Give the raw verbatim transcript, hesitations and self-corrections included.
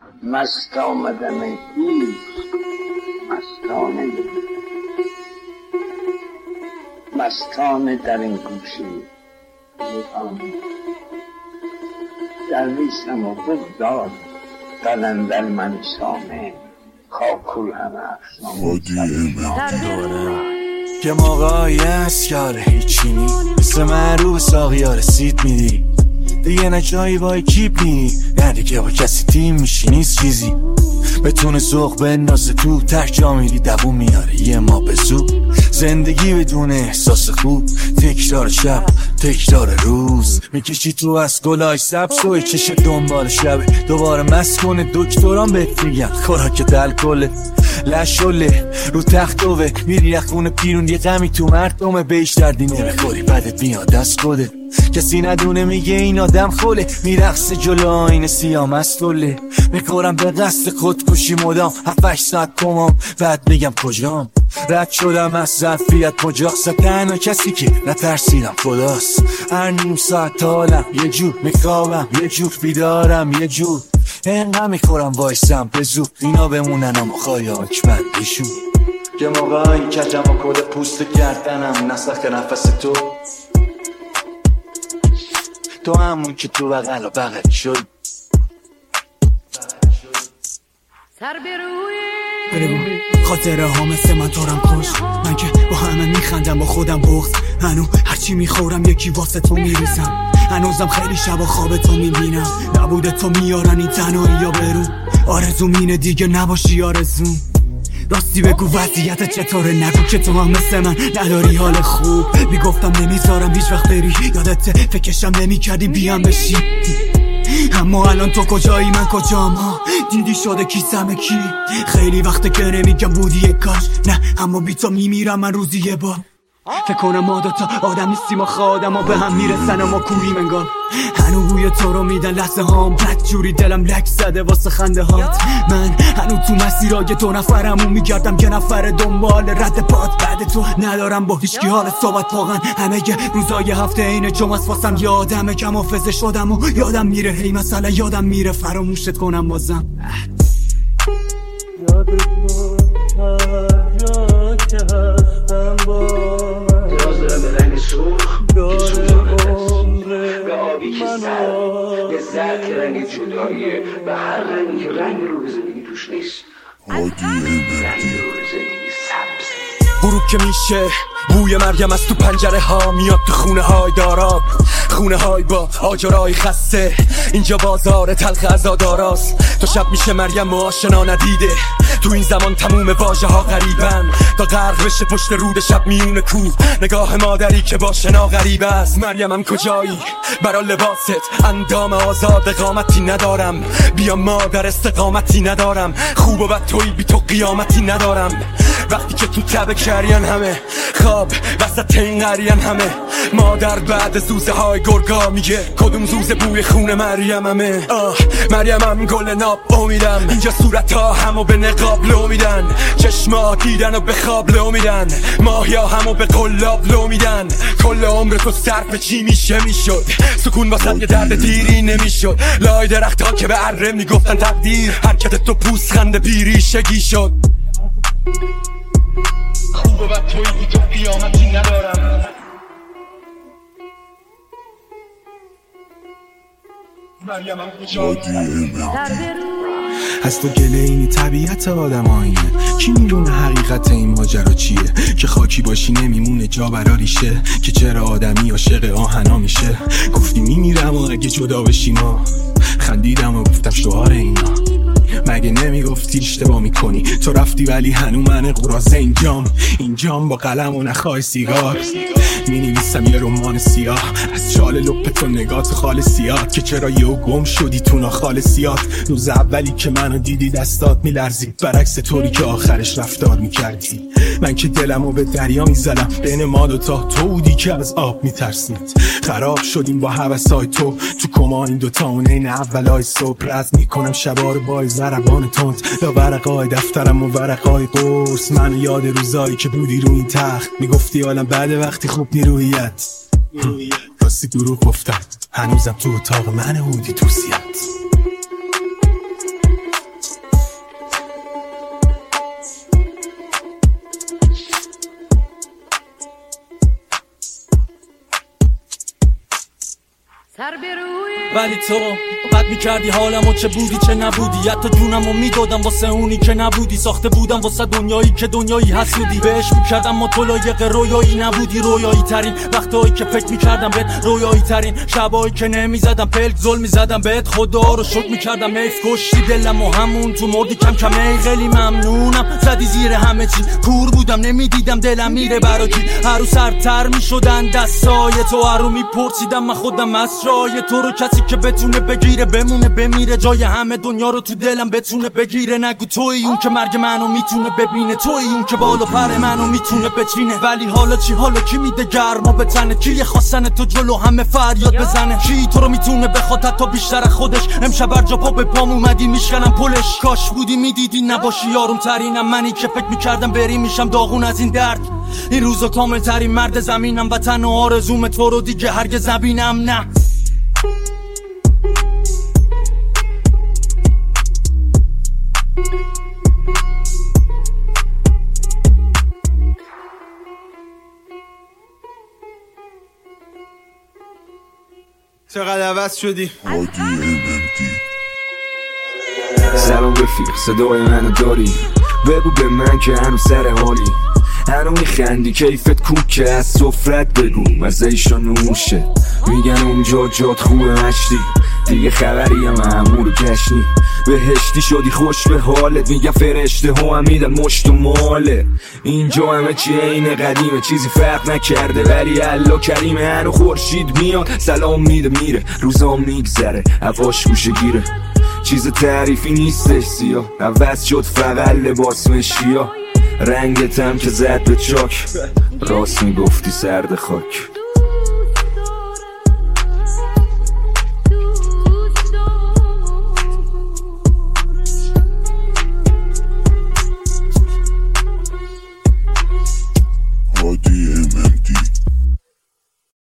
مست آمدم ای دوست مستانه مستانه در این گوشه درویشم و بگداد قدم در من سامه کاکل همه افسانه که موقعی هست که آره هیچی نی مثل من رو به ساقی ها رسید میدی دیگه نه جایی با اکیپ نی نه دیگه با کسی تیم میشی نیست چیزی بتونه سوق بندازه تو تک جا میری دوون میاره یه ما به زود زندگی بدون احساس خوب تکرار شب تکرار روز میکشی تو از گلای سبز و چش دنبال شبه دوباره مست کنه دکتران بهت میگن خوراک دل کله لشله رو تخت دوه میری رخونه پیرون یه غمی تو مردمه بیش دردی نمیخوری بدت میاد دست خودت کسی ندونه میگه این آدم خوله میرقصه جلو آینه سیاه مستوله میکنم به قصد خودکشی مدام هفتش ساعت کمام بعد میگم کجام رد شدم از ظرفیت مجاقس تنها کسی که نترسیدم خداست هر نیم ساعت حالم یه جور میخوابم یه جور بیدارم یه جور اینقدر میخورم وایسم به زود اینا بمونن اما خایاک بد بشون یه موقعی کجم و کل پوست گردنم نسخ نفس تو تو همون که تو بغل و بغل شد سر بروی خاطره ها مثل من تارم خوش من که با همه میخندم با خودم بغض هنو هرچی میخورم یکی واسه تو میریزم هنوزم خیلی شب و خواب تو میبینم نبوده تو میارن این تنهایی یا برو آرزوم اینه دیگه نباشی آرزوم راستی بگو وضعیت چطوره نگو که تو هم مثل من نداری حال خوب میگفتم نمیذارم هیچ وقت بری یادت فکرشم نمیکردی بیام بشی اما الان تو کجایی من کجام ها دیدی شده کیسم کی خیلی وقته که نمیگم بودی یک کاش نه اما بی تو میمیرم من روزی یه بار فکر کنم ما دوتا آدم نیستیم ما خودم ها به هم میرسن اما کوری منگار هنو بوی تو رو میدن لحظه هام بد جوری دلم لک زده واسه خنده هات من هنو تو مسیرای دو نفرمون میگردم یه نفر دنبال رد پات بعد تو ندارم با هیچکی حال صحبت واقعا همه روزای هفته اینه جمعه واسم یادمه کم حافظه شدم و یادم میره هی مثلا یادم میره فراموشت کنم بازم یادت هر جا که هستم با یازده به رنگ سرخ داره عمره به آبی که سر به زرد که رنگ جداییه به هر رنگی که رنگ رو به زندگی توش نیست رنگ رو به زندگی سبز غروب که میشه بوی مریم از تو پنجره ها میاد تو خونه های داراب خونه های با آجرای خسته اینجا بازار تلخ عزاداراست تو شب میشه مریم و آشنا ندیده تو این زمان تموم واژه ها غریبن تا غرق بشه پشت رود شب میونه کوه نگاه مادری که با شنا غریب است مریمم کجایی برا لباست اندام آزاد قامتی ندارم بیا مادر استقامتی ندارم خوب و بد توی بی تو قیامتی ندارم وقتی که تو تب کریان همه خواب وسط این قریان همه مادر بعد زوزه های گرگا میگه کدوم زوزه بوی خون مریم همه آه مریمم گل ناب امیدم اینجا صورت ها همو به نقاب لو میدن چشما دیدن و به خواب لو میدن ماهیا همو به قلاب لو میدن کل عمر تو صرف چی میشه میشد سکون واسط یه درد دیری نمیشد لای درخت ها که به اره میگفتن تقدیر حرکت تو پوست بیری شگی شد خوب و بد توی بی تو قیامتی ندارم مریمم کجایی از تو گله اینی طبیعت آدم آینه کی میدونه حقیقت این ماجرا چیه که خاکی باشی نمیمونه جا برا ریشه که چرا آدمی عاشق آهنا میشه گفتی میمیرم و اگه جدا بشی ما خندیدم و گفتم شعار اینا مگه نمیگفتی اشتباه میکنی تو رفتی ولی هنو من قرازه اینجام اینجام با قلم و نخواه سیگار مینویسم یه رمان سیاه از چال لپ تو نگاه تو خال سیاه که چرا یهو گم شدی تو ناخال سیاه روز اولی که منو دیدی دستات میلرزید برعکس طوری که آخرش رفتار میکردی من که دلمو به دریا میزدم بین ما دوتا تو بودی که از آب میترسید خراب شدیم با هوسای تو تو کما این دوتا اونین اولای صبح رد میکنم شبا رو با ضربان تند یا ورقای دفترم و ورقای قرص من یاد روزایی که بودی رو این تخت میگفتی حالا بعد وقتی خوب نیرویت راستی دروغ گفتم هنوزم تو اتاق من بودی تو سیت ولی تو بد میکردی حالمو، چه بودی چه نبودی، حتی جونمو میدادم واسه اونی که نبودی. ساخته بودم واسه دنیایی که دنیایی حسودی، بهش میکردم ما تو لایق رویایی نبودی. رویایی ترین وقتایی که فکر میکردم بهت، رویایی ترین شبایی که نمیزدم پلک زل میزدم بهت، خدا رو شکر میکردم حیف کشتی دلم و همون تو مردی کم کم. ای خیلی ممنونم زدی زیر همه چی، کور بودم نمیدیدم دلم میره برا کی. هر رو سرتر میشدن دستای تو، هر رو میپرسیدم من خودم از جای تو رو. کسی که بتونه بگیره بمونه بمیره، جای همه دنیا رو تو دلم بتونه بگیره. نگو توی اون که مرگ منو میتونه ببینه، توی اون که بالا پر منو میتونه بچینه. ولی حالا چی؟ حالا کی میده گرما به تنه؟ کی خواستن تو جلو همه فریاد بزنه؟ کی تو رو میتونه بخواد حتی بیشتر خودش؟ امشب بر جا پا به پام اومدی میشکنم پلش. کاش بودی میدیدی نباشی یارم ترینم، منی که فکر میکردم بری میشم داغون از این درد. این روزا کامل ترین مرد زمینم، وطن و آرزوم تو رو دیگه هرگز نبینم. نه چقدر عوض شدی. سلام رفیق، صدای منو داری؟ بگو به من که هنوز سر حالی، هنو میخندی کیفت کوکه، از سفرت بگو مزه‌ایشو نوشه. میگن اونجا جات خوبه مشتی، دیگه خبری هم همون کشنی. بهشتی شدی خوش به حالت، میگن فرشته ها هم میدن مشت و ماله. اینجا همه چی عین قدیمه، چیزی فرق نکرده ولی الله کریمه. هنو خورشید میاد سلام میده میره، روزا میگذره هواش گوشه گیره. چیز تعریفی نیستش سیاه، عوض شد فقط لباس مشیا. رنگتم که زد به چاک، راست میگفتی سرد خاک.